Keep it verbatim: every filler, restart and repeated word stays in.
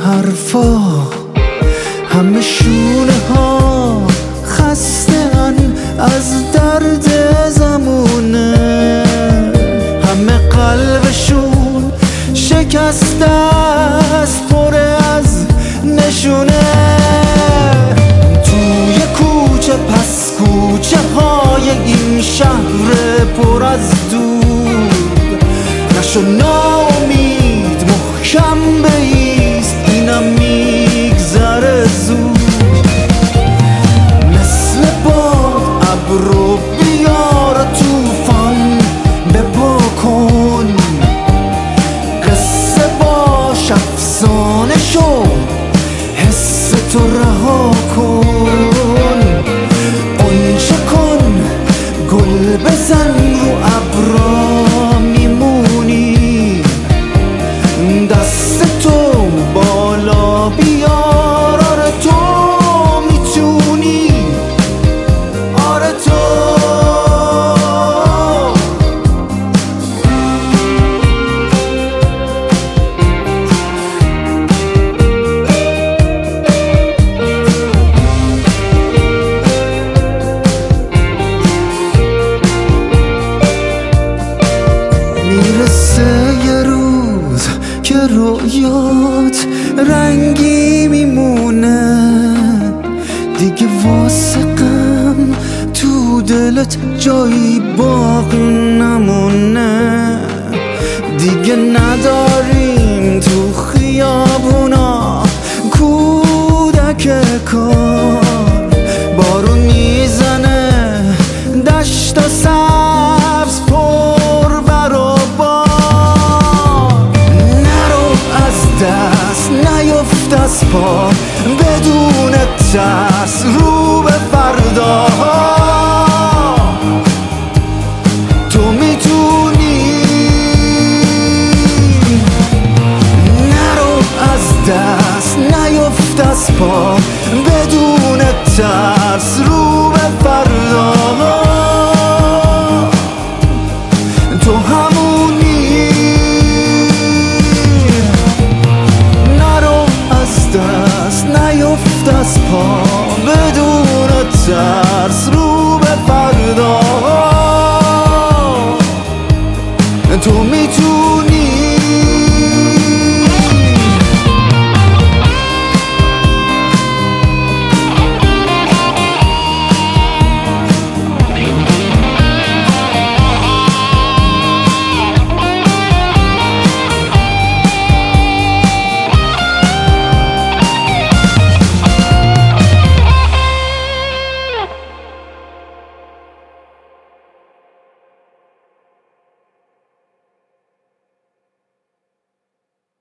حرفا همه شونه ها خسته‌ان از درد زمونه، همه قلبشون شکسته است پر از نشونه. توی کوچه پس کوچه های این شهر پر از دود نشو ناامید، محکم بایست، اینم میگذره زود. مثل باد ابرو بیار طوفان بپا کن، قصه باش افسانه شو، حس تو رها کن. قنچه کن گل بزن رو ابرا میمونی، دست تو بالا بیار، آره تو میتونی، آره تو. میرسه یه روز که رویات رنگی میمونه، دیگه واسه غم تو دلت جایی باقی نمونه. دیگه نداریم تو خیابونا کودک کار، بارون میزنه دشت و سبز پر بر و بار. نرو از دست نیفت از پا بدون ترس رو به فردا، تو میتونی. نرو از دست نیفت از پا بدون ترس رو به فردا.